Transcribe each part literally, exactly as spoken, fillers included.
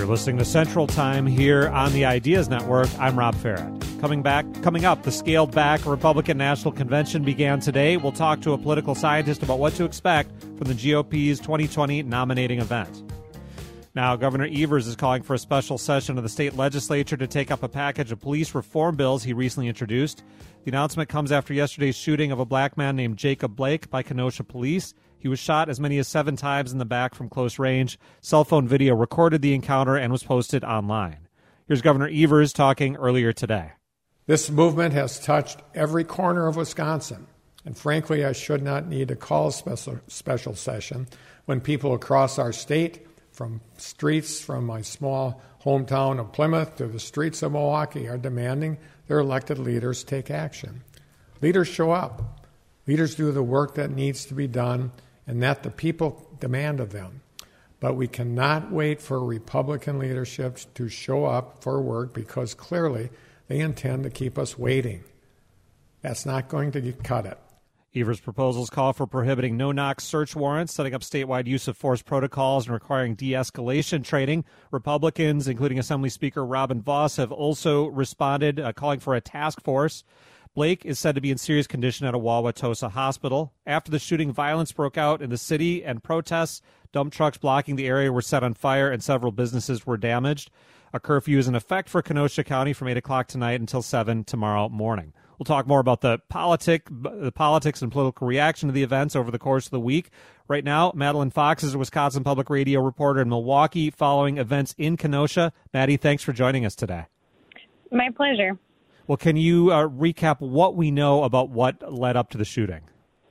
Listening to Central Time here on the Ideas Network. I'm Rob Farrett. Coming back, coming up, the scaled back Republican National Convention began today. We'll talk to a political scientist about what to expect from the G O P's twenty twenty nominating event. Now, Governor Evers is calling for a special session of the state legislature to take up a package of police reform bills he recently introduced. The announcement comes after yesterday's shooting of a black man named Jacob Blake by Kenosha police. He was shot as many as seven times in the back from close range. Cell phone video recorded the encounter and was posted online. Here's Governor Evers talking earlier today. This movement has touched every corner of Wisconsin. And frankly, I should not need to call a special, special session when people across our state, from streets from my small hometown of Plymouth to the streets of Milwaukee, are demanding their elected leaders take action. Leaders show up. Leaders do the work that needs to be done and that the people demand of them. But we cannot wait for Republican leadership to show up for work because clearly they intend to keep us waiting. That's not going to cut it. Evers' proposals call for prohibiting no-knock search warrants, setting up statewide use of force protocols, and requiring de-escalation training. Republicans, including Assembly Speaker Robin Vos, have also responded, uh, calling for a task force. Blake is said to be in serious condition at a Wauwatosa hospital. After the shooting, violence broke out in the city and protests. Dump trucks blocking the area were set on fire and several businesses were damaged. A curfew is in effect for Kenosha County from eight o'clock tonight until seven tomorrow morning. We'll talk more about the politic, the politics and political reaction to the events over the course of the week. Right now, Madeline Fox is a Wisconsin Public Radio reporter in Milwaukee following events in Kenosha. Maddie, thanks for joining us today. My pleasure. Well, can you uh, recap what we know about what led up to the shooting?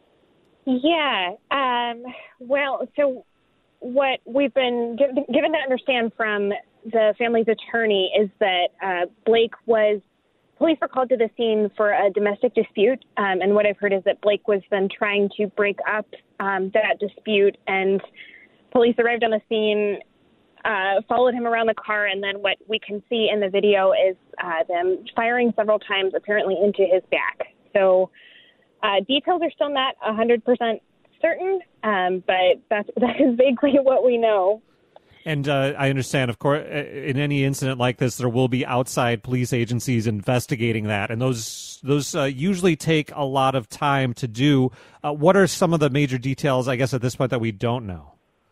Yeah. Um, well, so what we've been given, given to understand from the family's attorney is that uh, Blake was, police were called to the scene for a domestic dispute. Um, and what I've heard is that Blake was then trying to break up um, that dispute, and police arrived on the scene, Uh, followed him around the car, and then what we can see in the video is uh, them firing several times, apparently into his back. So uh, details are still not one hundred percent certain, um, but that's, that is vaguely what we know. And uh, I understand, of course, in any incident like this, there will be outside police agencies investigating that, and those those uh, usually take a lot of time to do. Uh, what are some of the major details, I guess, at this point that we don't know?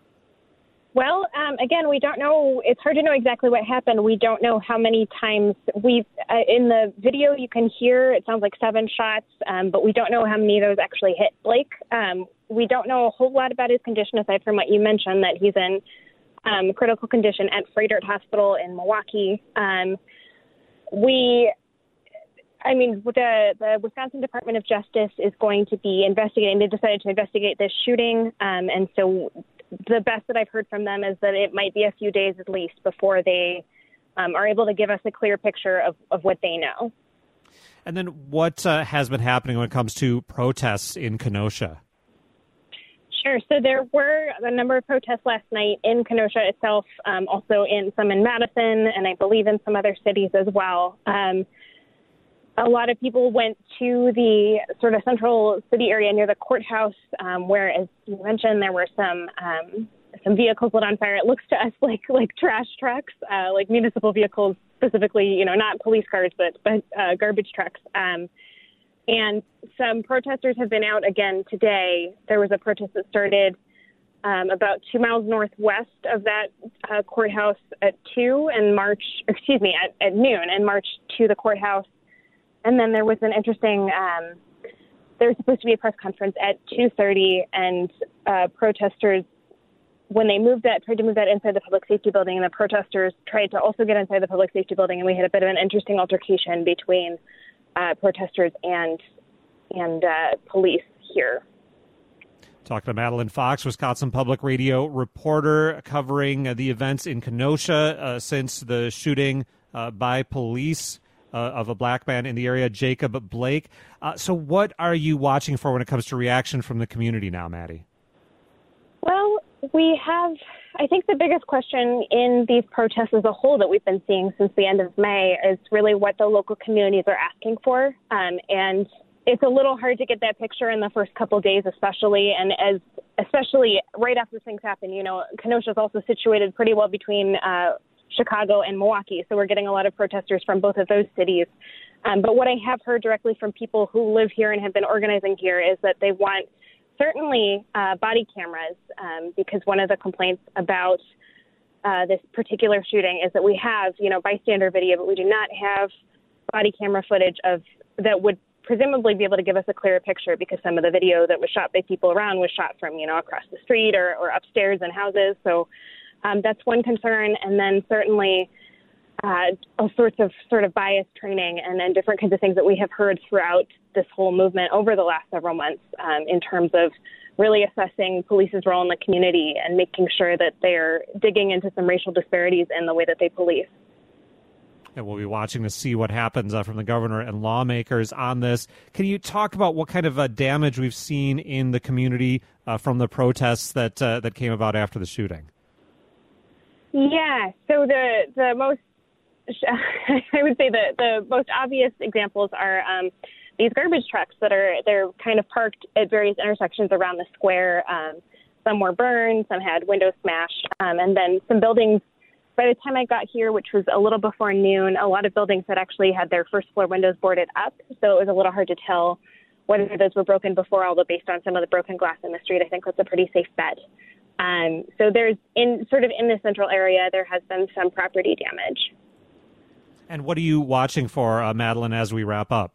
Well, um, again, we don't know. It's hard to know exactly what happened. We don't know how many times we've uh, in the video you can hear it sounds like seven shots, um, but we don't know how many of those actually hit Blake. Um, we don't know a whole lot about his condition aside from what you mentioned, that he's in um, critical condition at Froedtert Hospital in Milwaukee. Um, we, I mean, the, the Wisconsin Department of Justice is going to be investigating. They decided to investigate this shooting, um, and so the best that I've heard from them is that it might be a few days at least before they um, are able to give us a clear picture of, of what they know. And then what uh, has been happening when it comes to protests in Kenosha? Sure. So there were a number of protests last night in Kenosha itself, um, also in some in Madison, and I believe in some other cities as well. Um, A lot of people went to the sort of central city area near the courthouse, um, where, as you mentioned, there were some um, some vehicles lit on fire. It looks to us like like trash trucks, uh, like municipal vehicles, specifically, you know, not police cars, but but uh, garbage trucks. Um, and some protesters have been out again today. There was a protest that started um, about two miles northwest of that uh, courthouse at two and march, excuse me, at, at noon, and marched to the courthouse. And then there was an interesting, um, there was supposed to be a press conference at two thirty, and uh, protesters, when they moved that, tried to move that inside the public safety building, and the protesters tried to also get inside the public safety building, and we had a bit of an interesting altercation between uh, protesters and and uh, police here. Talking to Madeline Fox, Wisconsin Public Radio reporter, covering uh, the events in Kenosha uh, since the shooting uh, by police Uh, of a black man in the area, Jacob Blake. Uh, so what are you watching for when it comes to reaction from the community now, Maddie? Well, we have, I think the biggest question in these protests as a whole that we've been seeing since the end of May is really what the local communities are asking for. Um, and it's a little hard to get that picture in the first couple of days, especially, and as especially right after things happen. You know, Kenosha is also situated pretty well between uh, Chicago and Milwaukee. So we're getting a lot of protesters from both of those cities. Um, but what I have heard directly from people who live here and have been organizing here is that they want certainly uh, body cameras, um, because one of the complaints about uh, this particular shooting is that we have, you know, bystander video, but we do not have body camera footage of that would presumably be able to give us a clearer picture, because some of the video that was shot by people around was shot from, you know, across the street or, or upstairs in houses. So um, that's one concern. And then certainly uh, all sorts of sort of bias training and then different kinds of things that we have heard throughout this whole movement over the last several months um, in terms of really assessing police's role in the community and making sure that they're digging into some racial disparities in the way that they police. And we'll be watching to see what happens uh, from the governor and lawmakers on this. Can you talk about what kind of uh, damage we've seen in the community uh, from the protests that uh, that came about after the shooting? Yeah, so the the most I would say the the most obvious examples are um, these garbage trucks that are they're kind of parked at various intersections around the square. Um, some were burned, some had windows smashed, um, and then some buildings. By the time I got here, which was a little before noon, a lot of buildings had actually had their first floor windows boarded up, so it was a little hard to tell whether those were broken before, although based on some of the broken glass in the street, I think that's a pretty safe bet. Um, so there's, in sort of in the central area, there has been some property damage. And what are you watching for, uh, Madeline, as we wrap up?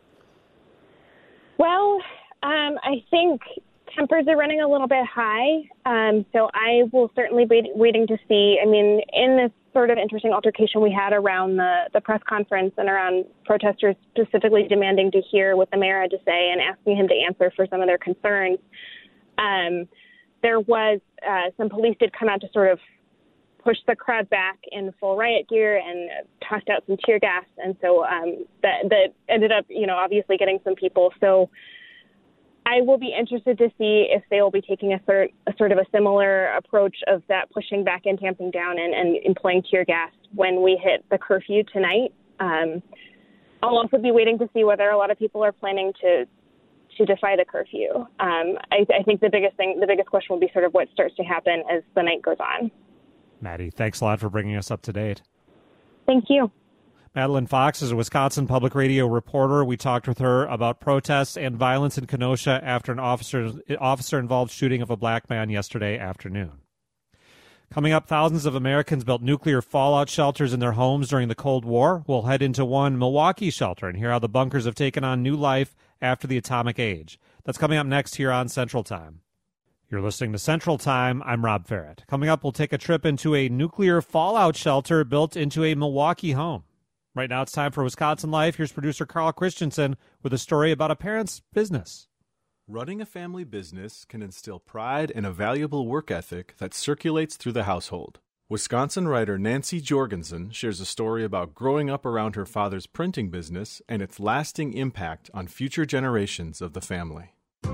Well, um, I think tempers are running a little bit high, um, so I will certainly be waiting to see. I mean, in this sort of interesting altercation we had around the, the press conference and around protesters specifically demanding to hear what the mayor had to say and asking him to answer for some of their concerns, um, there was uh, some police did come out to sort of push the crowd back in full riot gear and tossed out some tear gas, and so um, that, that ended up, you know, obviously getting some people. So I will be interested to see if they will be taking a sort, a sort of a similar approach of that pushing back and tamping down and, and employing tear gas when we hit the curfew tonight. Um, I'll also be waiting to see whether a lot of people are planning to to defy the curfew. Um, I, I think the biggest thing, the biggest question will be sort of what starts to happen as the night goes on. Maddie, thanks a lot for bringing us up to date. Thank you. Madeline Fox is a Wisconsin Public Radio reporter. We talked with her about protests and violence in Kenosha after an officer officer-involved shooting of a black man yesterday afternoon. Coming up, thousands of Americans built nuclear fallout shelters in their homes during the Cold War. We'll head into one Milwaukee shelter and hear how the bunkers have taken on new life after the atomic age. That's coming up next here on Central Time. You're listening to Central Time. I'm Rob Farrett. Coming up, we'll take a trip into a nuclear fallout shelter built into a Milwaukee home. Right now, it's time for Wisconsin Life. Here's producer Carl Christensen with a story about a parent's business. Running a family business can instill pride and a valuable work ethic that circulates through the household. Wisconsin writer Nancy Jorgensen shares a story about growing up around her father's printing business and its lasting impact on future generations of the family.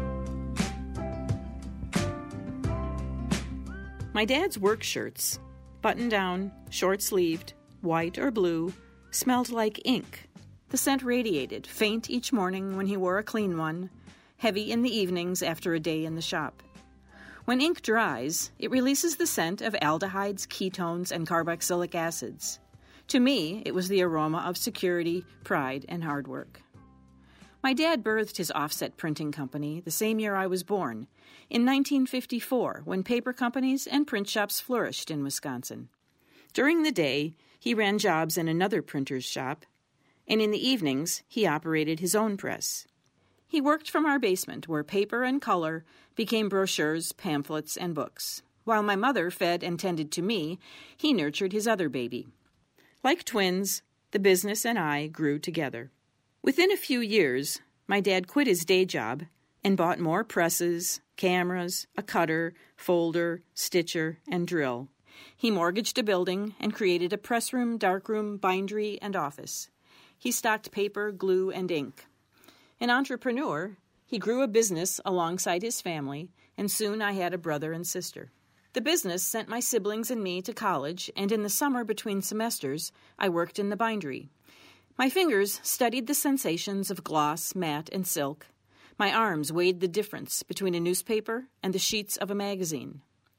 My dad's work shirts, button-down, short-sleeved, white or blue, smelled like ink. The scent radiated, faint each morning when he wore a clean one, heavy in the evenings after a day in the shop. When ink dries, it releases the scent of aldehydes, ketones, and carboxylic acids. To me, it was the aroma of security, pride, and hard work. My dad birthed his offset printing company the same year I was born, in nineteen fifty-four, when paper companies and print shops flourished in Wisconsin. During the day, he ran jobs in another printer's shop, and in the evenings, he operated his own press. He worked from our basement, where paper and color became brochures, pamphlets, and books. While my mother fed and tended to me, he nurtured his other baby. Like twins, the business and I grew together. Within a few years, my dad quit his day job and bought more presses, cameras, a cutter, folder, stitcher, and drill. He mortgaged a building and created a pressroom, darkroom, bindery, and office. He stocked paper, glue, and ink. An entrepreneur, he grew a business alongside his family, and soon I had a brother and sister. The business sent my siblings and me to college, and in the summer between semesters, I worked in the bindery. My fingers studied the sensations of gloss, matte, and silk. My arms weighed the difference between a newspaper and the sheets of a magazine.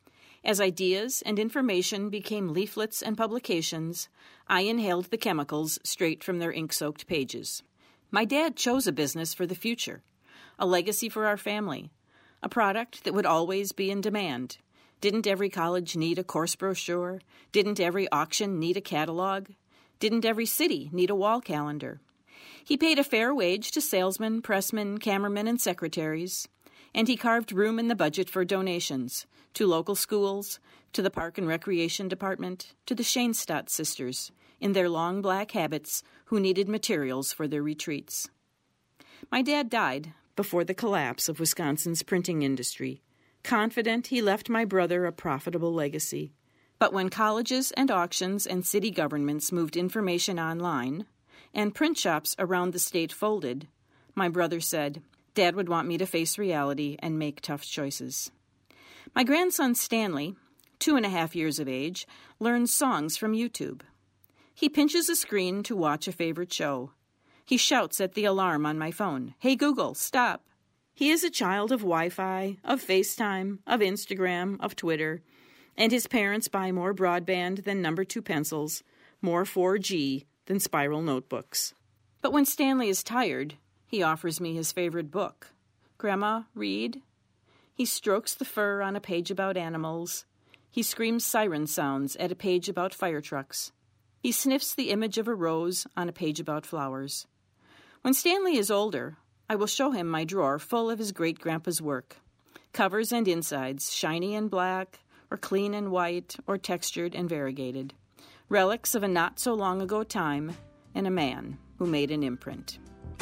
As ideas and information became leaflets and publications, I inhaled the chemicals straight from their ink-soaked pages. My dad chose a business for the future, a legacy for our family, a product that would always be in demand. Didn't every college need a course brochure? Didn't every auction need a catalog? Didn't every city need a wall calendar? He paid a fair wage to salesmen, pressmen, cameramen, and secretaries, and he carved room in the budget for donations to local schools, to the Park and Recreation Department, to the Schoenstatt sisters, in their long black habits, who needed materials for their retreats. My dad died before the collapse of Wisconsin's printing industry, confident he left my brother a profitable legacy. But when colleges and auctions and city governments moved information online, and print shops around the state folded, my brother said, Dad would want me to face reality and make tough choices. My grandson Stanley, two and a half years of age, learns songs from YouTube. He pinches a screen to watch a favorite show. He shouts at the alarm on my phone, Hey Google, stop. He is a child of Wi-Fi, of FaceTime, of Instagram, of Twitter, and his parents buy more broadband than number two pencils, more four G than spiral notebooks. But when Stanley is tired, he offers me his favorite book. Grandma, read? He strokes the fur on a page about animals. He screams siren sounds at a page about fire trucks. He sniffs the image of a rose on a page about flowers. When Stanley is older, I will show him my drawer full of his great-grandpa's work. Covers and insides, shiny and black, or clean and white, or textured and variegated. Relics of a not-so-long-ago time and a man who made an imprint.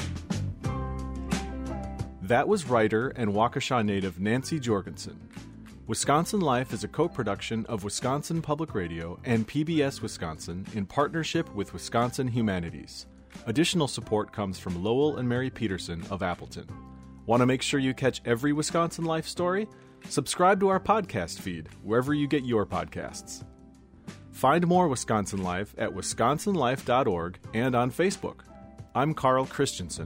That was writer and Waukesha native Nancy Jorgensen. Wisconsin Life is a co-production of Wisconsin Public Radio and P B S Wisconsin in partnership with Wisconsin Humanities. Additional support comes from Lowell and Mary Peterson of Appleton. Want to make sure you catch every Wisconsin Life story? Subscribe to our podcast feed wherever you get your podcasts. Find more Wisconsin Life at wisconsin life dot org and on Facebook. I'm Carl Christensen.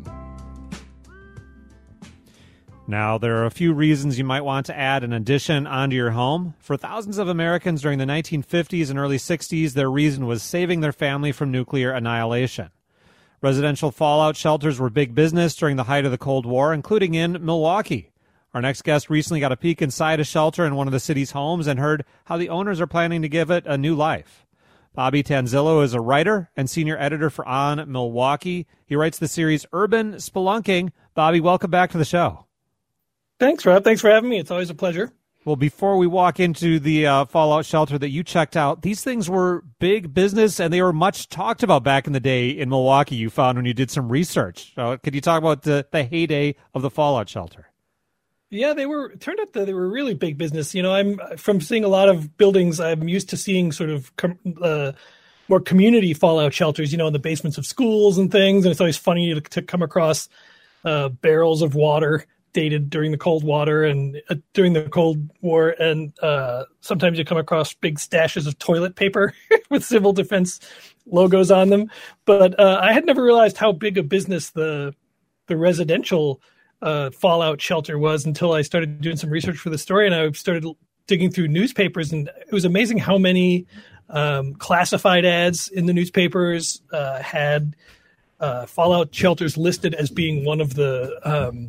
Now, there are a few reasons you might want to add an addition onto your home. For thousands of Americans during the nineteen fifties and early sixties, their reason was saving their family from nuclear annihilation. Residential fallout shelters were big business during the height of the Cold War, including in Milwaukee. Our next guest recently got a peek inside a shelter in one of the city's homes and heard how the owners are planning to give it a new life. Bobby Tanzillo is a writer and senior editor for On Milwaukee. He writes the series Urban Spelunking. Bobby, welcome back to the show. Thanks, Rob. Thanks for having me. It's always a pleasure. Well, before we walk into the uh, fallout shelter that you checked out, these things were big business, and they were much talked about back in the day in Milwaukee, you found when you did some research. So could you talk about the, the heyday of the fallout shelter? Yeah, they were. It turned out that they were really big business. You know, I'm from seeing a lot of buildings, I'm used to seeing sort of com, uh, more community fallout shelters, you know, in the basements of schools and things. And it's always funny to, to come across uh, barrels of water dated during the Cold Water and uh, during the Cold War. And uh, sometimes you come across big stashes of toilet paper with civil defense logos on them. But uh, I had never realized how big a business the the residential uh, fallout shelter was until I started doing some research for the story. And I started digging through newspapers, and it was amazing how many um, classified ads in the newspapers uh, had uh, fallout shelters listed as being one of the um,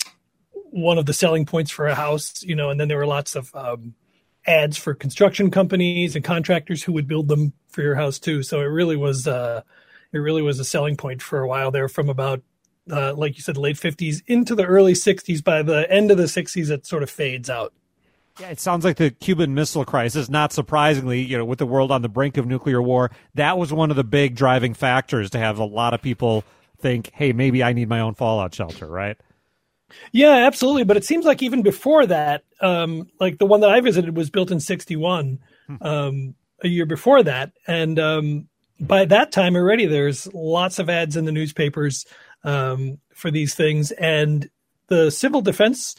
one of the selling points for a house, you know, and then there were lots of um, ads for construction companies and contractors who would build them for your house too. So it really was, uh, it really was a selling point for a while there from about, uh, like you said, late fifties into the early sixties. By the end of the sixties, it sort of fades out. Yeah, it sounds like the Cuban Missile Crisis, not surprisingly, you know, with the world on the brink of nuclear war, that was one of the big driving factors to have a lot of people think, hey, maybe I need my own fallout shelter, right? Yeah, absolutely. But it seems like even before that, um, like the one that I visited was built in sixty-one, um, a year before that. And um, by that time already, there's lots of ads in the newspapers um, for these things. And the civil defense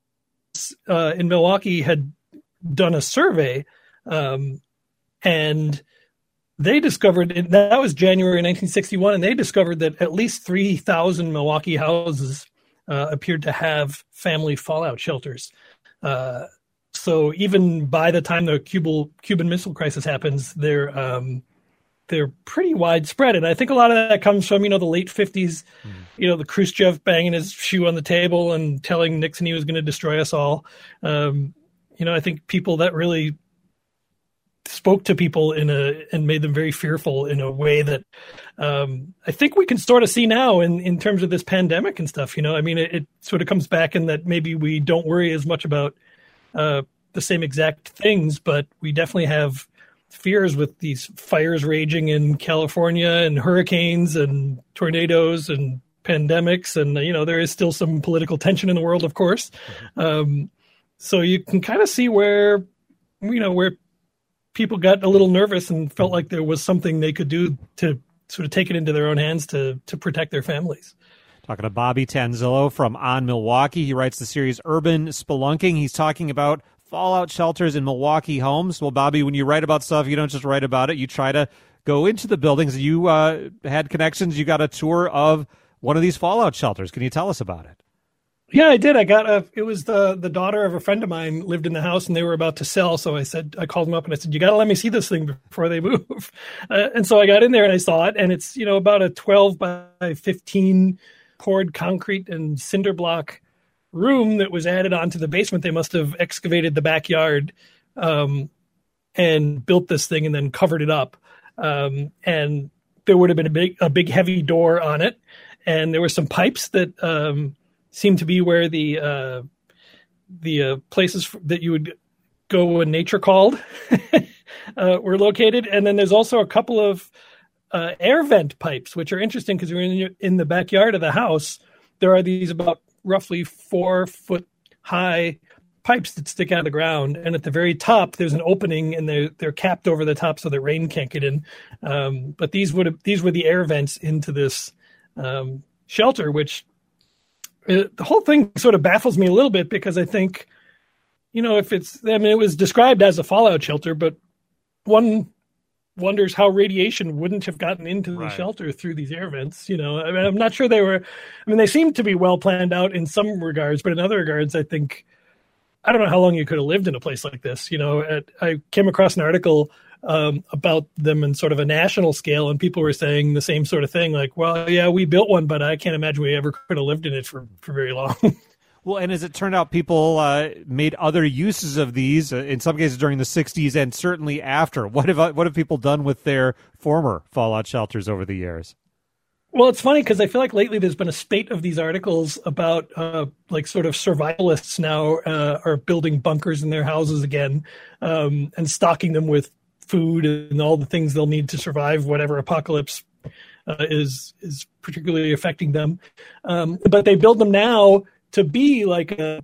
uh, in Milwaukee had done a survey, um, and they discovered, that was January nineteen sixty-one, and they discovered that at least three thousand Milwaukee houses Uh, appeared to have family fallout shelters. Uh, So even by the time the Cuban Cuban Missile Crisis happens, they're um, they're pretty widespread, and I think a lot of that comes from you know the late fifties, mm. you know the Khrushchev banging his shoe on the table and telling Nixon he was going to destroy us all. Um, you know, I think people that really spoke to people in a and made them very fearful in a way that um, I think we can sort of see now in, in terms of this pandemic and stuff. You know, I mean, it, it sort of comes back in that maybe we don't worry as much about uh, the same exact things, but we definitely have fears with these fires raging in California and hurricanes and tornadoes and pandemics. And, you know, there is still some political tension in the world, of course. Mm-hmm. Um, so you can kind of see where, you know, where people got a little nervous and felt like there was something they could do to sort of take it into their own hands to to protect their families. Talking to Bobby Tanzillo from On Milwaukee. He writes the series Urban Spelunking. He's talking about fallout shelters in Milwaukee homes. Well, Bobby, when you write about stuff, you don't just write about it. You try to go into the buildings. You uh, had connections. You got a tour of one of these fallout shelters. Can you tell us about it? Yeah, I did. I got a, it was the, the daughter of a friend of mine lived in the house and they were about to sell. So I said, I called them up and I said, you got to let me see this thing before they move. Uh, and so I got in there and I saw it, and it's, you know, about a twelve by fifteen poured concrete and cinder block room that was added onto the basement. They must have excavated the backyard, um, and built this thing and then covered it up. Um, and there would have been a big, a big heavy door on it. And there were some pipes that, um, seemed to be where the uh, the uh, places that you would go when nature called uh, were located. And then there's also a couple of uh, air vent pipes, which are interesting because you're in, in the backyard of the house. There are these about roughly four foot high pipes that stick out of the ground. And at the very top, there's an opening, and they're, they're capped over the top so that rain can't get in. Um, but these would have, these were the air vents into this um, shelter, which It, the whole thing sort of baffles me a little bit because I think, you know, if it's, I mean, it was described as a fallout shelter, but one wonders how radiation wouldn't have gotten into the right. shelter through these air vents. You know, I mean, I'm not sure they were, I mean, they seem to be well planned out in some regards, but in other regards, I think, I don't know how long you could have lived in a place like this. You know, at, I came across an article Um, about them in sort of a national scale, and people were saying the same sort of thing, like, well, yeah, we built one, but I can't imagine we ever could have lived in it for, for very long. Well, and as it turned out, people uh, made other uses of these, uh, in some cases during the sixties and certainly after. What have, what have people done with their former fallout shelters over the years? Well, it's funny because I feel like lately there's been a spate of these articles about uh, like sort of survivalists now uh, are building bunkers in their houses again, um, and stocking them with food and all the things they'll need to survive whatever apocalypse uh, is is particularly affecting them. Um, but they build them now to be like a,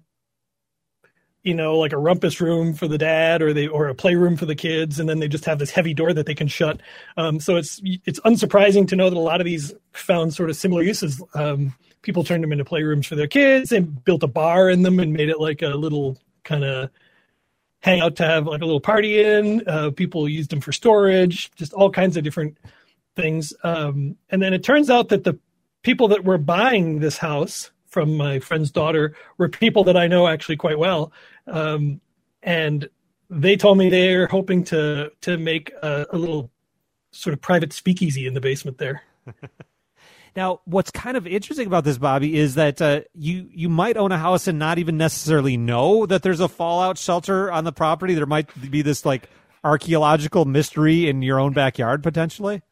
you know, like a rumpus room for the dad, or they or a playroom for the kids, and then they just have this heavy door that they can shut. Um, so it's it's unsurprising to know that a lot of these found sort of similar uses. Um, people turned them into playrooms for their kids. They built a bar in them and made it like a little kind of hang out to have like a little party in. Uh, people used them for storage, just all kinds of different things. Um, and then it turns out that the people that were buying this house from my friend's daughter were people that I know actually quite well. Um, and they told me they're hoping to, to make a, a little sort of private speakeasy in the basement there. Now, what's kind of interesting about this, Bobby, is that uh, you you might own a house and not even necessarily know that there's a fallout shelter on the property. There might be this like archaeological mystery in your own backyard, potentially.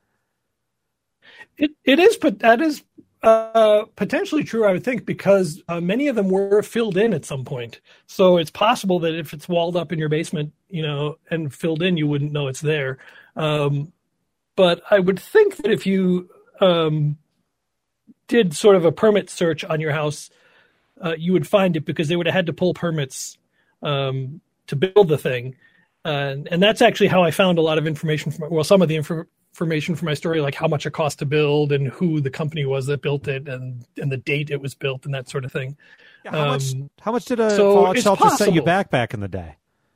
It it is, but that is uh, potentially true, I would think, because uh, many of them were filled in at some point. So it's possible that if it's walled up in your basement, you know, and filled in, you wouldn't know it's there. Um, but I would think that if you um, did sort of a permit search on your house, uh, you would find it, because they would have had to pull permits um, to build the thing. Uh, and that's actually how I found a lot of information from, well, some of the inf- information for my story, like how much it cost to build and who the company was that built it, and, and the date it was built and that sort of thing. Yeah, how, um, much, how much did a so fallout shelter possible. set you back back in the day?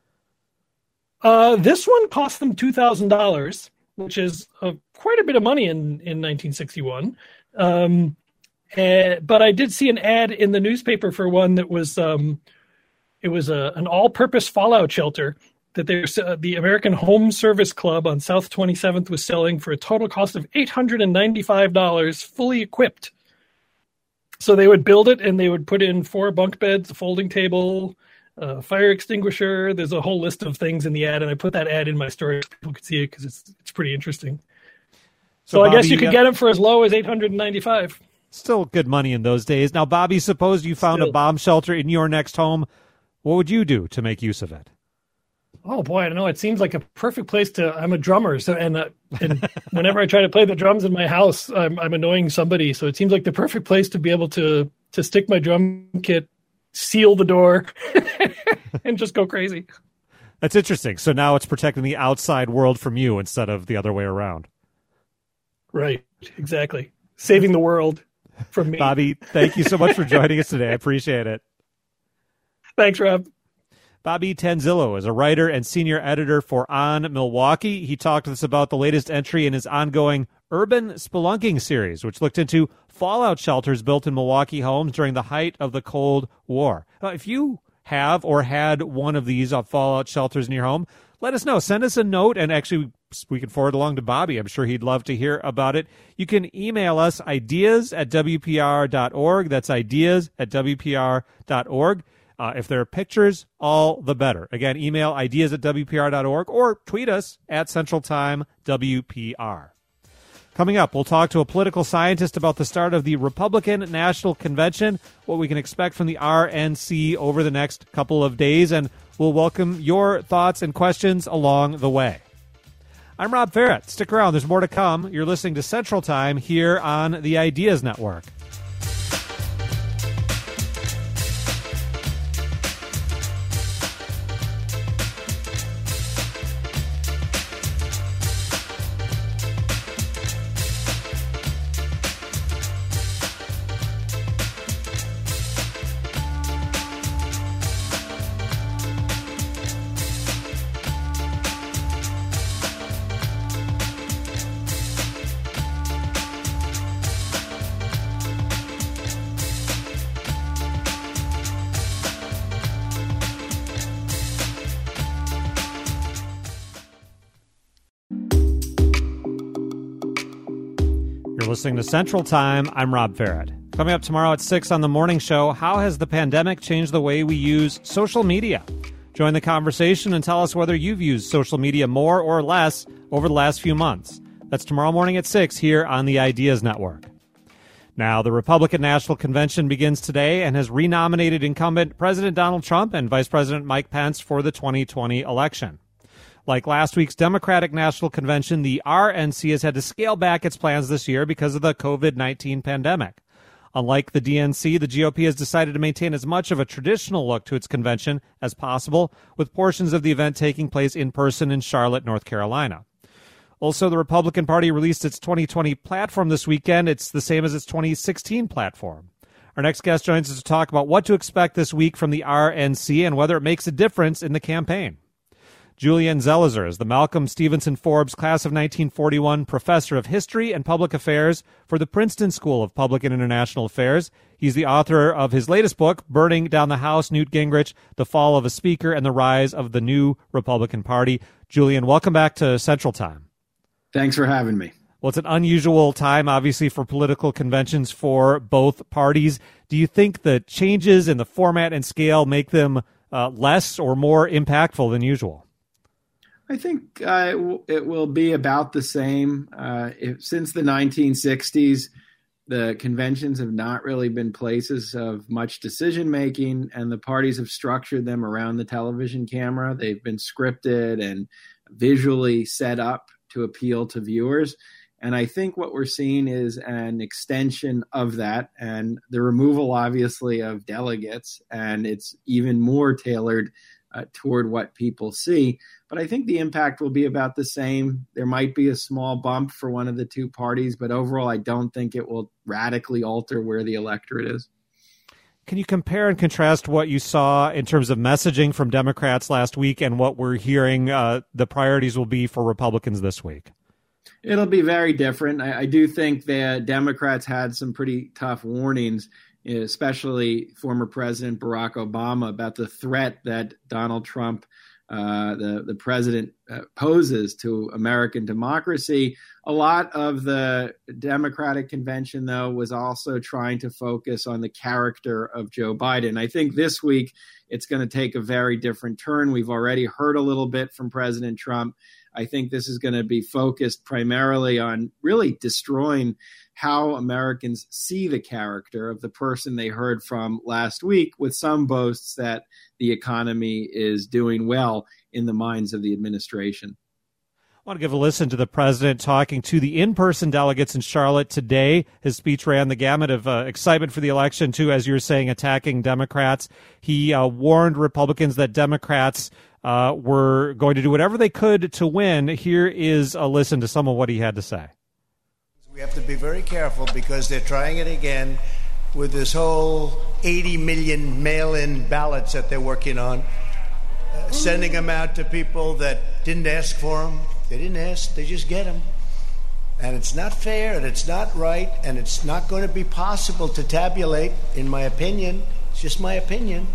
Uh, this one cost them two thousand dollars, which is uh, quite a bit of money in, in nineteen sixty-one. Um, Uh, but I did see an ad in the newspaper for one that was, um, It was a an all-purpose fallout shelter that they uh, the American Home Service Club on South twenty-seventh was selling for a total cost of eight hundred ninety-five dollars, fully equipped. So they would build it, and they would put in four bunk beds, a folding table, a fire extinguisher. There's a whole list of things in the ad, and I put that ad in my story so people could see it because it's it's pretty interesting. So, so Bobby, I guess you could get them for as low as eight hundred ninety-five dollars. Still good money in those days. Now, Bobby, suppose you found Still. a bomb shelter in your next home. What would you do to make use of it? Oh boy, I don't know. It seems like a perfect place to. I'm a drummer, so and uh, and whenever I try to play the drums in my house, I'm I'm annoying somebody. So it seems like the perfect place to be able to to stick my drum kit, seal the door, and just go crazy. That's interesting. So now it's protecting the outside world from you instead of the other way around. Right. Exactly. Saving the world from me. Bobby, thank you so much for joining us today. I appreciate it. Thanks, Rob. Bobby Tanzillo is a writer and senior editor for On Milwaukee. He talked to us about the latest entry in his ongoing Urban Spelunking series, which looked into fallout shelters built in Milwaukee homes during the height of the Cold War. Now, if you have or had one of these uh, fallout shelters in your home, let us know. Send us a note, and actually we can forward along to Bobby. I'm sure he'd love to hear about it. You can email us ideas at W P R dot org. That's ideas at W P R dot org. Uh, if there are pictures, all the better. Again, email ideas at W P R dot org or tweet us at Central Time W P R. Coming up, we'll talk to a political scientist about the start of the Republican National Convention, what we can expect from the R N C over the next couple of days, and we'll welcome your thoughts and questions along the way. I'm Rob Ferrett. Stick around. There's more to come. You're listening to Central Time here on the Ideas Network. You're listening to Central Time. I'm Rob Ferrett. Coming up tomorrow at six on The Morning Show, how has the pandemic changed the way we use social media? Join the conversation and tell us whether you've used social media more or less over the last few months. That's tomorrow morning at six here on the Ideas Network. Now, the Republican National Convention begins today and has renominated incumbent President Donald Trump and Vice President Mike Pence for the twenty twenty election. Like last week's Democratic National Convention, the R N C has had to scale back its plans this year because of the covid nineteen pandemic. Unlike the D N C, the G O P has decided to maintain as much of a traditional look to its convention as possible, with portions of the event taking place in person in Charlotte, North Carolina. Also, the Republican Party released its twenty twenty platform this weekend. It's the same as its twenty sixteen platform. Our next guest joins us to talk about what to expect this week from the R N C and whether it makes a difference in the campaign. Julian Zelizer is the Malcolm Stevenson Forbes Class of nineteen forty-one Professor of History and Public Affairs for the Princeton School of Public and International Affairs. He's the author of his latest book, Burning Down the House, Newt Gingrich, The Fall of a Speaker and the Rise of the New Republican Party. Julian, welcome back to Central Time. Thanks for having me. Well, it's an unusual time, obviously, for political conventions for both parties. Do you think the changes in the format and scale make them uh, less or more impactful than usual? I think uh, it, w- it will be about the same. Uh, if, since the nineteen sixties, the conventions have not really been places of much decision-making, and the parties have structured them around the television camera. They've been scripted and visually set up to appeal to viewers. And I think what we're seeing is an extension of that and the removal, obviously, of delegates, and it's even more tailored uh, toward what people see. But I think the impact will be about the same. There might be a small bump for one of the two parties, but overall, I don't think it will radically alter where the electorate is. Can you compare and contrast what you saw in terms of messaging from Democrats last week and what we're hearing uh, the priorities will be for Republicans this week? It'll be very different. I, I do think the Democrats had some pretty tough warnings especially former President Barack Obama, about the threat that Donald Trump, uh, the, the president, uh, poses to American democracy. A lot of the Democratic convention, though, was also trying to focus on the character of Joe Biden. I think this week it's going to take a very different turn. We've already heard a little bit from President Trump. I think this is going to be focused primarily on really destroying how Americans see the character of the person they heard from last week, with some boasts that the economy is doing well in the minds of the administration. I want to give a listen to the president talking to the in-person delegates in Charlotte today. His speech ran the gamut of uh, excitement for the election, too, as you're saying, attacking Democrats. He uh, warned Republicans that Democrats uh, were going to do whatever they could to win. Here is a listen to some of what he had to say. We have to be very careful because they're trying it again with this whole eighty million mail-in ballots that they're working on, uh, sending them out to people that didn't ask for them. They didn't ask, they just get them. And it's not fair, and it's not right, and it's not going to be possible to tabulate, in my opinion. It's just my opinion.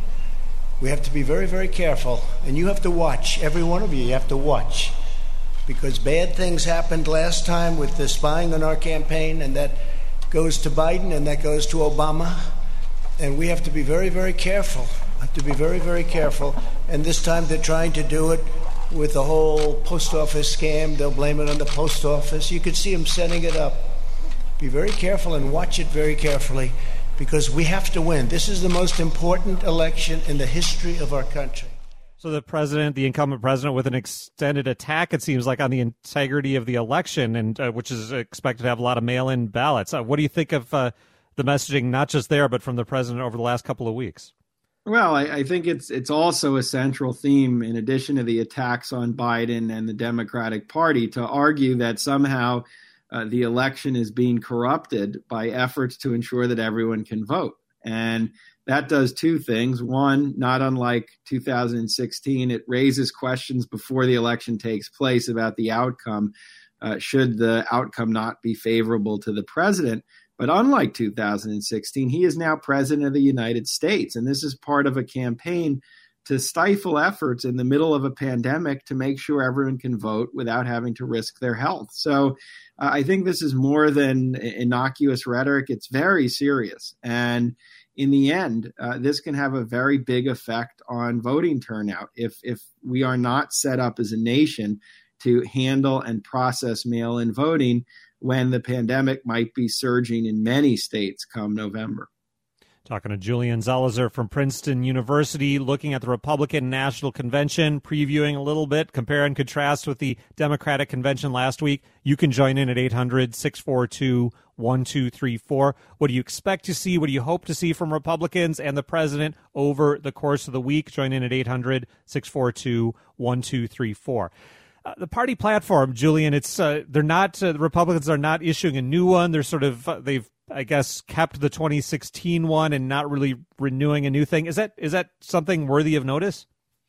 We have to be very, very careful. And you have to watch, every one of you, you have to watch. Because bad things happened last time with the spying on our campaign, and that goes to Biden, and that goes to Obama. And we have to be very, very careful. Have to be very, very careful. And this time they're trying to do it with the whole post office scam. They'll blame it on the post office. You could see them setting it up. Be very careful and watch it very carefully, because we have to win. This is the most important election in the history of our country. So the president, the incumbent president, with an extended attack, it seems like, on the integrity of the election, and uh, which is expected to have a lot of mail-in ballots. Uh, what do you think of uh, the messaging, not just there, but from the president over the last couple of weeks? Well, I, I think it's it's also a central theme, in addition to the attacks on Biden and the Democratic Party, to argue that somehow uh, the election is being corrupted by efforts to ensure that everyone can vote. And that does two things. One, not unlike two thousand sixteen, it raises questions before the election takes place about the outcome, uh, should the outcome not be favorable to the president. But unlike two thousand sixteen, he is now president of the United States. And this is part of a campaign to stifle efforts in the middle of a pandemic to make sure everyone can vote without having to risk their health. So uh, I think this is more than innocuous rhetoric. It's very serious. And in the end, uh, this can have a very big effect on voting turnout if if we are not set up as a nation to handle and process mail-in voting when the pandemic might be surging in many states come November. Talking to Julian Zelizer from Princeton University, looking at the Republican National Convention, previewing a little bit, compare and contrast with the Democratic Convention last week. You can join in at eight hundred, six four two, one two three four. What do you expect to see? What do you hope to see from Republicans and the president over the course of the week? Join in at eight hundred, six four two, one two three four. Uh, the party platform, Julian, it's uh, they're not uh, the Republicans are not issuing a new one. They're sort of uh, they've I guess kept the twenty sixteen one and not really renewing a new thing. Is that is that something worthy of notice?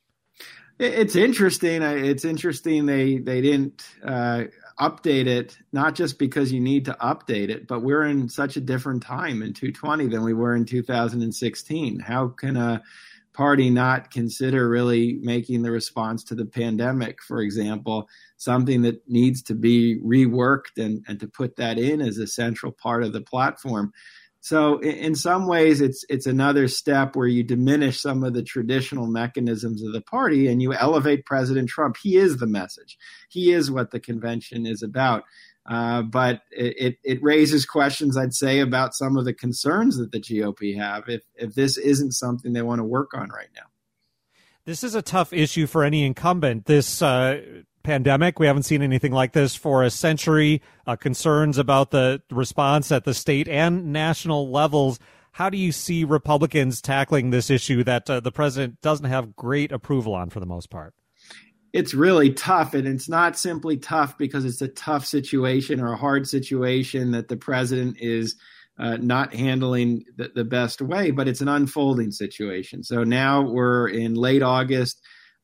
It's interesting. It's interesting they they didn't uh, update it, not just because you need to update it, but we're in such a different time in two twenty than we were in two thousand sixteen. How can a party not consider really making the response to the pandemic, for example, something that needs to be reworked, and, and to put that in as a central part of the platform? So in, in some ways, it's it's another step where you diminish some of the traditional mechanisms of the party and you elevate President Trump. He is the message. He is what the convention is about. Uh, but it, it raises questions, I'd say, about some of the concerns that the G O P have if, if this isn't something they want to work on right now. This is a tough issue for any incumbent. This uh, pandemic, we haven't seen anything like this for a century. Uh, concerns about the response at the state and national levels. How do you see Republicans tackling this issue that uh, the president doesn't have great approval on for the most part? It's really tough, and it's not simply tough because it's a tough situation or a hard situation that the president is uh, not handling the, the best way, but it's an unfolding situation. So now we're in late August.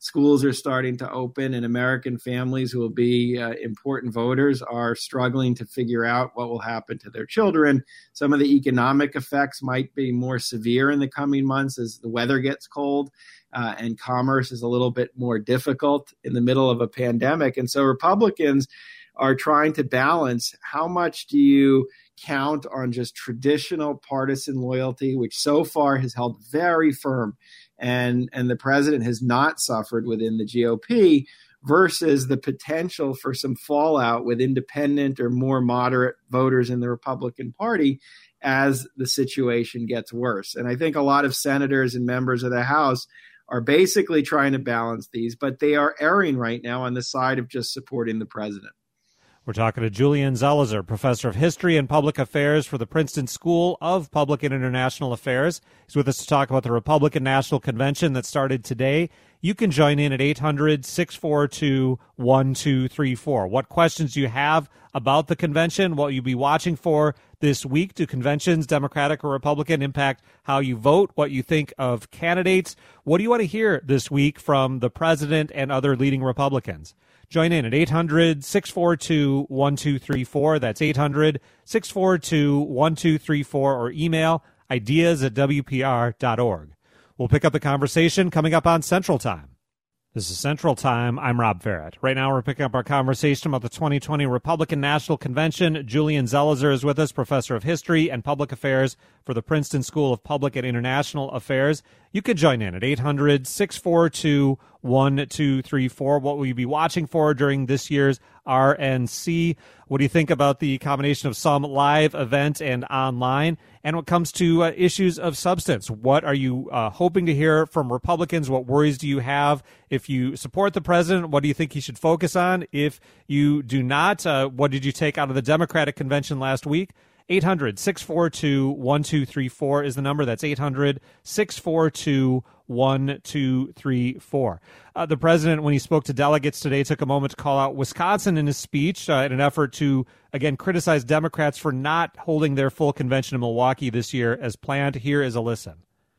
schools are starting to open, and American families who will be uh, important voters are struggling to figure out what will happen to their children. Some of the economic effects might be more severe in the coming months as the weather gets cold uh, and commerce is a little bit more difficult in the middle of a pandemic. And so Republicans are trying to balance how much do you count on just traditional partisan loyalty, which so far has held very firm, and, and the president has not suffered within the G O P, versus the potential for some fallout with independent or more moderate voters in the Republican Party as the situation gets worse. And I think a lot of senators and members of the House are basically trying to balance these, but they are erring right now on the side of just supporting the president. We're talking to Julian Zelizer, professor of history and public affairs for the Princeton School of Public and International Affairs. He's with us to talk about the Republican National Convention that started today. You can join in at eight hundred, six four two, one two three four. What questions do you have about the convention? What you'll be watching for this week? Do conventions, Democratic or Republican, impact how you vote? What you think of candidates? What do you want to hear this week from the president and other leading Republicans? Join in at eight hundred, six four two, one two three four. That's eight hundred, six four two, one two three four, or email ideas at w p r dot org. We'll pick up the conversation coming up on Central Time. This is Central Time. I'm Rob Farrett. Right now we're picking up our conversation about the twenty twenty Republican National Convention. Julian Zelizer is with us, professor of history and public affairs for the Princeton School of Public and International Affairs. You could join in at eight hundred, six four two, one two three four. What will you be watching for during this year's R N C? What do you think about the combination of some live event and online? And when it comes to uh, issues of substance, what are you uh, hoping to hear from Republicans? What worries do you have? If you support the president, what do you think he should focus on? If you do not, uh, what did you take out of the Democratic convention last week? eight hundred, six four two, one two three four is the number. That's eight hundred, six four two, one two three four. Uh, the president, when he spoke to delegates today, took a moment to call out Wisconsin in his speech uh, in an effort to, again, criticize Democrats for not holding their full convention in Milwaukee this year as planned. Here is a listen.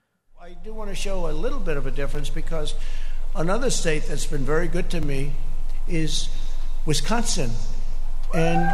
I do want to show a little bit of a difference because another state that's been very good to me is Wisconsin. And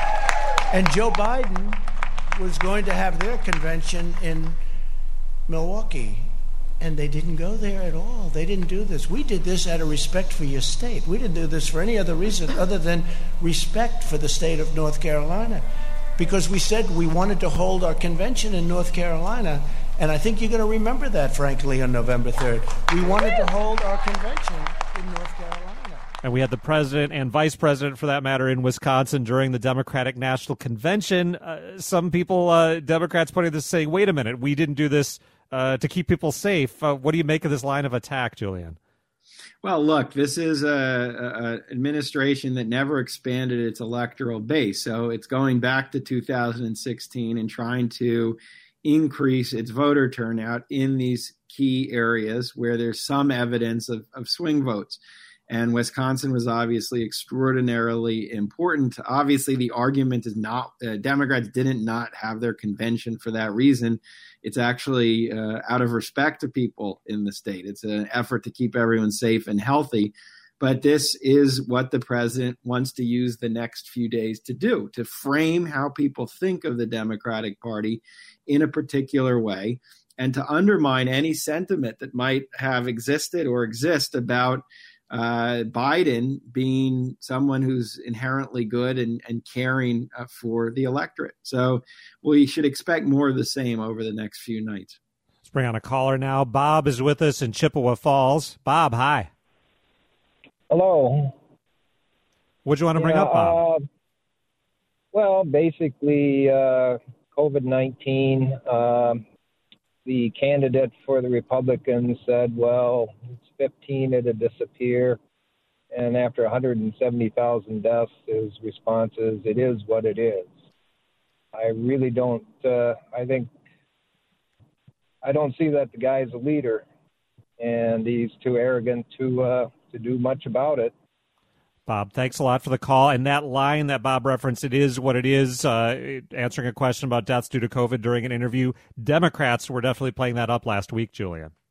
and Joe Biden was going to have their convention in Milwaukee, and they didn't go there at all. They didn't do this. We did this out of respect for your state. We didn't do this for any other reason other than respect for the state of North Carolina, because we said we wanted to hold our convention in North Carolina, and I think you're going to remember that, frankly, on November third. We wanted to hold our convention in North Carolina. And we had the president and vice president, for that matter, in Wisconsin during the Democratic National Convention. Uh, some people, uh, Democrats, pointing this, saying, wait a minute, we didn't do this uh, to keep people safe. Uh, what do you make of this line of attack, Julian? Well, look, this is an administration that never expanded its electoral base. So it's going back to two thousand sixteen and trying to increase its voter turnout in these key areas where there's some evidence of, of swing votes. And Wisconsin was obviously extraordinarily important. Obviously, the argument is not uh, Democrats didn't not have their convention for that reason. It's actually uh, out of respect to people in the state. It's an effort to keep everyone safe and healthy. But this is what the president wants to use the next few days to do, to frame how people think of the Democratic Party in a particular way, and to undermine any sentiment that might have existed or exist about uh, Biden being someone who's inherently good and, and caring uh, for the electorate. So we should expect more of the same over the next few nights. Let's bring on a caller now. Bob is with us in Chippewa Falls. Bob, hi. Hello. What do you want to bring yeah, up, Bob? Uh, well, basically, uh, COVID nineteen, uh, the candidate for the Republicans said, well, it's fifteen, it'll disappear. And after one hundred seventy thousand deaths, his response is, it is what it is. I really don't, uh, I think, I don't see that the guy's a leader, and he's too arrogant to uh, to do much about it. Bob, thanks a lot for the call. And that line that Bob referenced, it is what it is, uh, answering a question about deaths due to COVID during an interview. Democrats were definitely playing that up last week, Julian.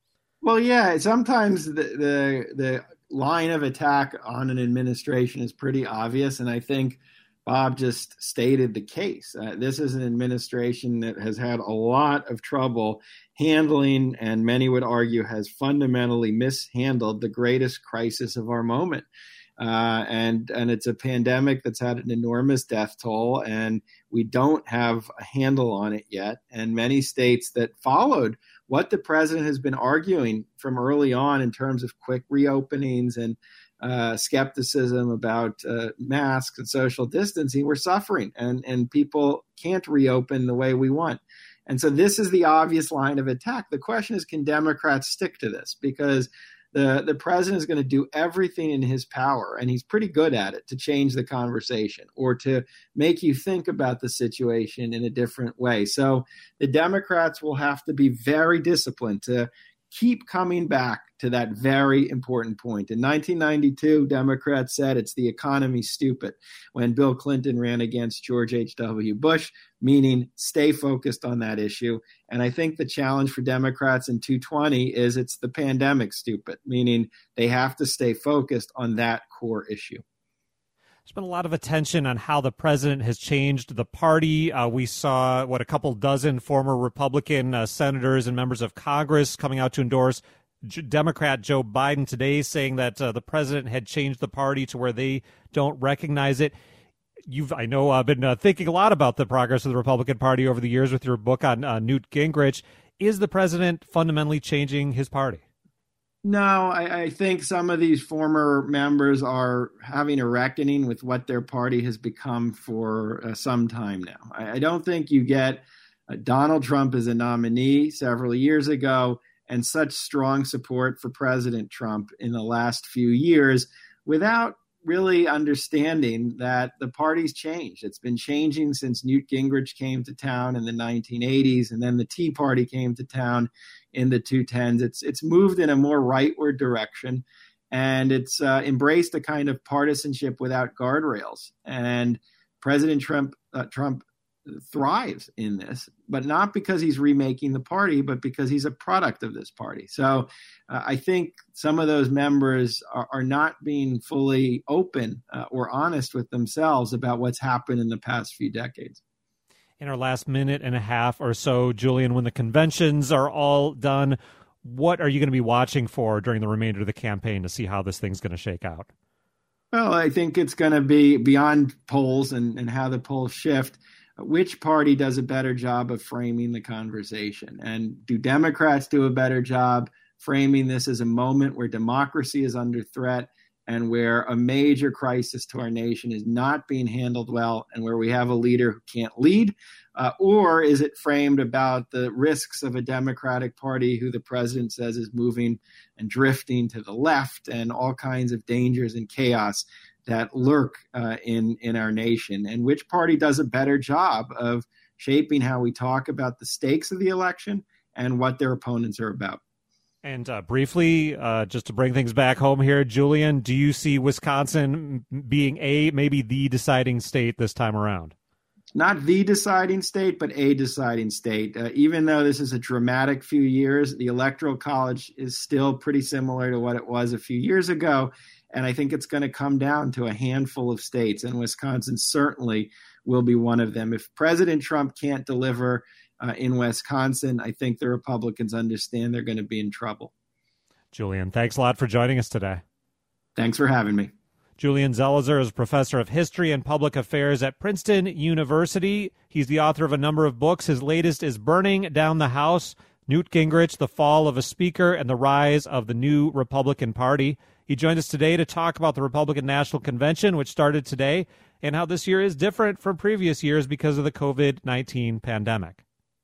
Well, yeah, sometimes the, the the line of attack on an administration is pretty obvious, and I think Bob just stated the case. Uh, this is an administration that has had a lot of trouble handling, and many would argue has fundamentally mishandled the greatest crisis of our moment. Uh, and and it's a pandemic that's had an enormous death toll, and we don't have a handle on it yet. And many states that followed what the president has been arguing from early on in terms of quick reopenings and uh, skepticism about uh, masks and social distancing, we're suffering, and, and people can't reopen the way we want. And so this is the obvious line of attack. The question is, can Democrats stick to this? Because the, the president is going to do everything in his power, and he's pretty good at it, to change the conversation or to make you think about the situation in a different way. So the Democrats will have to be very disciplined to keep coming back to that very important point. In nineteen ninety-two, Democrats said it's the economy, stupid, when Bill Clinton ran against George H W. Bush, meaning stay focused on that issue. And I think the challenge for Democrats in two twenty is it's the pandemic, stupid, meaning they have to stay focused on that core issue. There's been a lot of attention on how the president has changed the party. Uh, we saw, what, a couple dozen former Republican uh, senators and members of Congress coming out to endorse J- Democrat Joe Biden today, saying that uh, the president had changed the party to where they don't recognize it. You've, I know, I've uh, been uh, thinking a lot about the progress of the Republican Party over the years with your book on uh, Newt Gingrich. Is the president fundamentally changing his party? No, I, I think some of these former members are having a reckoning with what their party has become for uh, some time now. I, I don't think you get uh, Donald Trump as a nominee several years ago and such strong support for President Trump in the last few years without really understanding that the party's changed. It's been changing since Newt Gingrich came to town in the nineteen eighties, and then the Tea Party came to town in the two tens. It's it's moved in a more rightward direction, and it's uh, embraced a kind of partisanship without guardrails. And President Trump uh, Trump thrives in this, but not because he's remaking the party, but because he's a product of this party. So uh, I think some of those members are, are not being fully open uh, or honest with themselves about what's happened in the past few decades. In our last minute and a half or so, Julian, when the conventions are all done, what are you going to be watching for during the remainder of the campaign to see how this thing's going to shake out? Well, I think it's going to be beyond polls and, and how the polls shift. Which party does a better job of framing the conversation? And do Democrats do a better job framing this as a moment where democracy is under threat and where a major crisis to our nation is not being handled well and where we have a leader who can't lead? Uh, or is it framed about the risks of a Democratic Party who the president says is moving and drifting to the left and all kinds of dangers and chaos that lurk uh, in, in our nation? And which party does a better job of shaping how we talk about the stakes of the election and what their opponents are about? And uh, briefly, uh, just to bring things back home here, Julian, do you see Wisconsin being a, maybe the deciding state this time around? Not the deciding state, but a deciding state. Uh, even though this is a dramatic few years, the Electoral College is still pretty similar to what it was a few years ago. And I think it's going to come down to a handful of states, and Wisconsin certainly will be one of them. If President Trump can't deliver uh, in Wisconsin, I think the Republicans understand they're going to be in trouble. Julian, thanks a lot for joining us today. Thanks for having me. Julian Zelizer is professor of history and public affairs at Princeton University. He's the author of a number of books. His latest is Burning Down the House, Newt Gingrich, The Fall of a Speaker, and the Rise of the New Republican Party. He joined us today to talk about the Republican National Convention, which started today, and how this year is different from previous years because of the covid nineteen pandemic.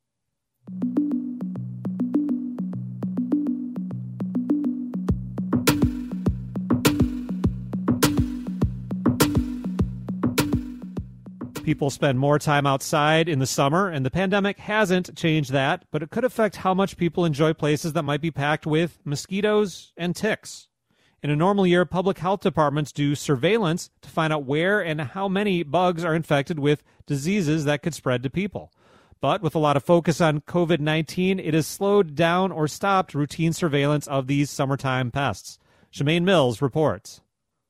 People spend more time outside in the summer, and the pandemic hasn't changed that, but it could affect how much people enjoy places that might be packed with mosquitoes and ticks. In a normal year, public health departments do surveillance to find out where and how many bugs are infected with diseases that could spread to people. But with a lot of focus on COVID nineteen, it has slowed down or stopped routine surveillance of these summertime pests. Shemaine Mills reports.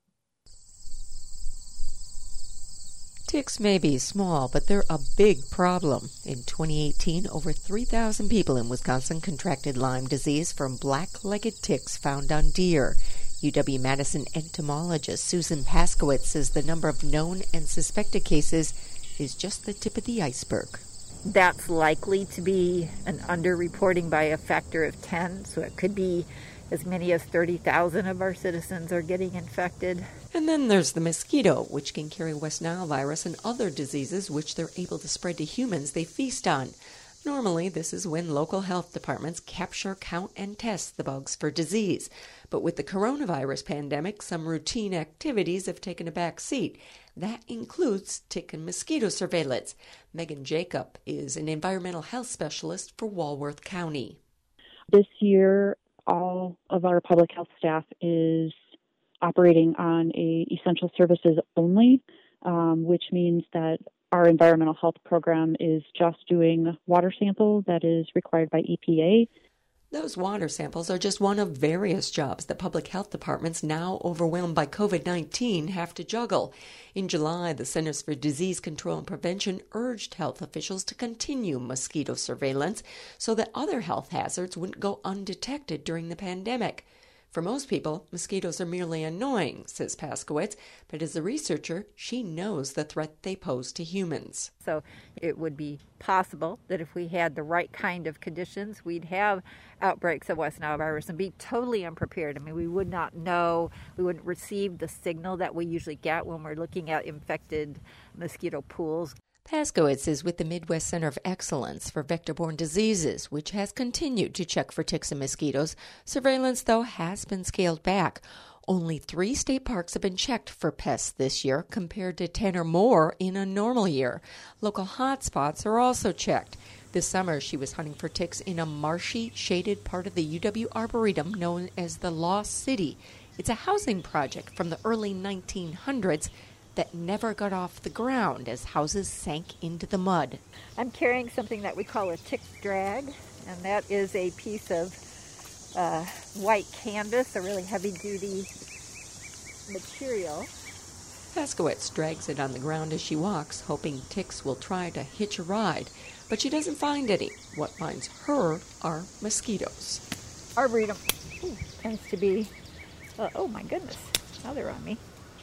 Ticks may be small, but they're a big problem. In twenty eighteen, over three thousand people in Wisconsin contracted Lyme disease from black-legged ticks found on deer. U W-Madison entomologist Susan Paskowitz says the number of known and suspected cases is just the tip of the iceberg. That's likely to be an underreporting by a factor of ten, so it could be as many as thirty thousand of our citizens are getting infected. And then there's the mosquito, which can carry West Nile virus and other diseases which they're able to spread to humans they feast on. Normally, this is when local health departments capture, count, and test the bugs for disease. But with the coronavirus pandemic, some routine activities have taken a back seat. That includes tick and mosquito surveillance. Megan Jacob is an environmental health specialist for Walworth County. This year, all of our public health staff is operating on a essential services only, um, which means that our environmental health program is just doing water sample that is required by E P A. Those water samples are just one of various jobs that public health departments now overwhelmed by COVID nineteen have to juggle. In July, the Centers for Disease Control and Prevention urged health officials to continue mosquito surveillance so that other health hazards wouldn't go undetected during the pandemic. For most people, mosquitoes are merely annoying, says Paskowitz, but as a researcher, she knows the threat they pose to humans. So it would be possible that if we had the right kind of conditions, we'd have outbreaks of West Nile virus and be totally unprepared. I mean, we would not know, we wouldn't receive the signal that we usually get when we're looking at infected mosquito pools. Paskowitz is with the Midwest Center of Excellence for Vector-Borne Diseases, which has continued to check for ticks and mosquitoes. Surveillance, though, has been scaled back. Only three state parks have been checked for pests this year, compared to ten or more in a normal year. Local hotspots are also checked. This summer, she was hunting for ticks in a marshy, shaded part of the U W Arboretum known as the Lost City. It's a housing project from the early nineteen hundreds that never got off the ground as houses sank into the mud. I'm carrying something that we call a tick drag, and that is a piece of uh, white canvas, a really heavy-duty material. Paskowitz drags it on the ground as she walks, hoping ticks will try to hitch a ride, but she doesn't find any. What finds her are mosquitoes. Arboretum ooh, tends to be, uh, oh my goodness, now they're on me.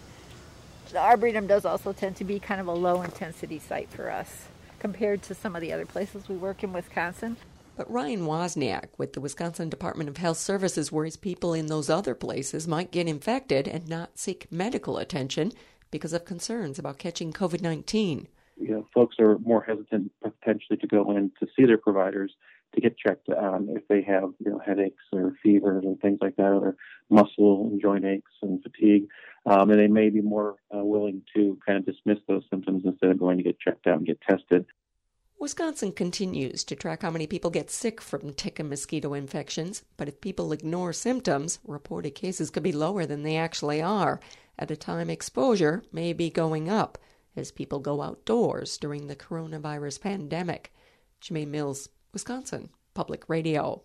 The Arboretum does also tend to be kind of a low-intensity site for us compared to some of the other places we work in Wisconsin. But Ryan Wozniak with the Wisconsin Department of Health Services worries people in those other places might get infected and not seek medical attention because of concerns about catching COVID nineteen. You know, folks are more hesitant potentially to go in to see their providers to get checked on if they have, you know, headaches or fevers and things like that, or muscle and joint aches and fatigue. Um, and they may be more uh, willing to kind of dismiss those symptoms instead of going to get checked out and get tested. Wisconsin continues to track how many people get sick from tick and mosquito infections, but if people ignore symptoms, reported cases could be lower than they actually are. At a time, exposure may be going up as people go outdoors during the coronavirus pandemic. Shemaine Mills, Wisconsin Public Radio.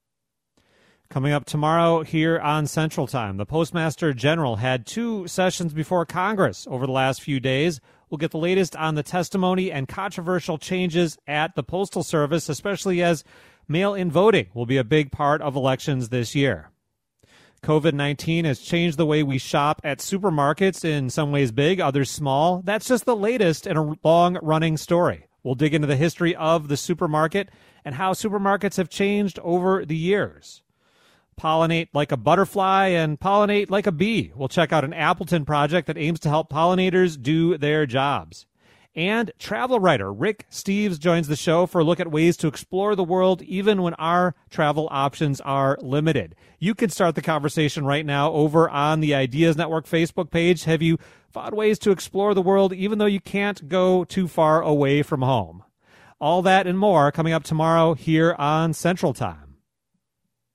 Coming up tomorrow here on Central Time, the Postmaster General had two sessions before Congress over the last few days. We'll get the latest on the testimony and controversial changes at the Postal Service, especially as mail-in voting will be a big part of elections this year. COVID nineteen has changed the way we shop at supermarkets, in some ways big, others small. That's just the latest in a long-running story. We'll dig into the history of the supermarket and how supermarkets have changed over the years. Pollinate like a butterfly and pollinate like a bee. We'll check out an Appleton project that aims to help pollinators do their jobs. And travel writer Rick Steves joins the show for a look at ways to explore the world even when our travel options are limited. You can start the conversation right now over on the Ideas Network Facebook page. Have you found ways to explore the world even though you can't go too far away from home? All that and more coming up tomorrow here on Central Time.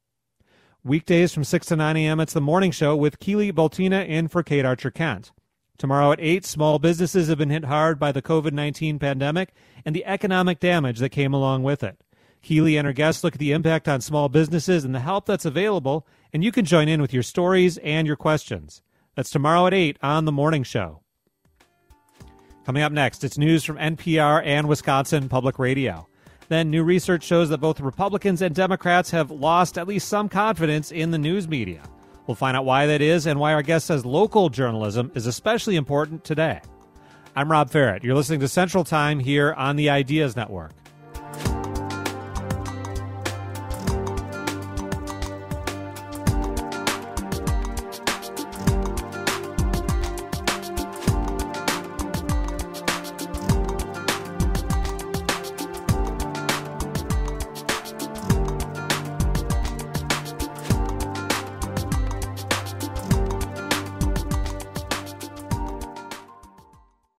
Weekdays from six to nine a.m. it's the morning show with Keely Boltina in for Kate Archer-Kent. Tomorrow at eight, small businesses have been hit hard by the covid nineteen pandemic and the economic damage that came along with it. Healy and her guests look at the impact on small businesses and the help that's available, and you can join in with your stories and your questions. That's tomorrow at eight on The Morning Show. Coming up next, it's news from N P R and Wisconsin Public Radio. Then new research shows that both Republicans and Democrats have lost at least some confidence in the news media. We'll find out why that is and why our guest says local journalism is especially important today. I'm Rob Farrett. You're listening to Central Time here on the Ideas Network.